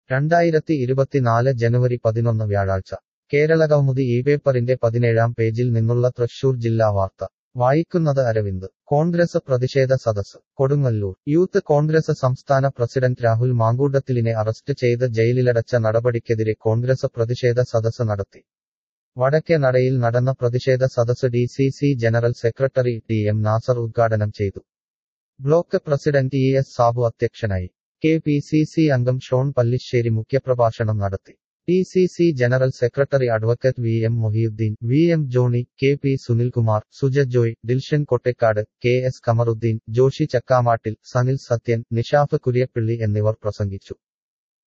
2024 ജനുവരി 11 വ്യാഴാഴ്ച കേരളകൗമുദി ഇപേപ്പറിന്റെ 17-ാം പേജിൽ നിന്നുള്ള തൃശൂർ ജില്ലാ വാർത്ത വായിക്കുന്നത് അരവിന്ദ്. കോൺഗ്രസ് പ്രതിഷേധ സദസ്സ് കൊടുങ്ങല്ലൂർ. യൂത്ത് കോൺഗ്രസ് സംസ്ഥാന പ്രസിഡന്റ് രാഹുൽ മാങ്കൂട്ടത്തിലിനെ അറസ്റ്റ് ചെയ്ത് ജയിലിലടച്ച നടപടിക്കെതിരെ കോൺഗ്രസ് പ്രതിഷേധ സദസ്സ് നടത്തി. വടക്കേ നടയിൽ നടന്ന പ്രതിഷേധ സദസ്സ് DCC general secretary DM Nasar ഉദ്ഘാടനം ചെയ്തു. ബ്ലോക്ക് പ്രസിഡന്റ് ES സാബു അധ്യക്ഷനായി. KPCC അംഗം ഷോൺ പല്ലിശ്ശേരി മുഖ്യപ്രഭാഷണം നടത്തി. DCC general secretary advocate VM Mohiyuddin, VM Johny, KP Sunilkumar, Suja Joy, Dilshan Kottekkad, KS Kamaruddeen, Joshy Chakkamattil, Sanil Sathyan, Nishaf Kuriappilly എന്നിവർ പ്രസംഗിച്ചു.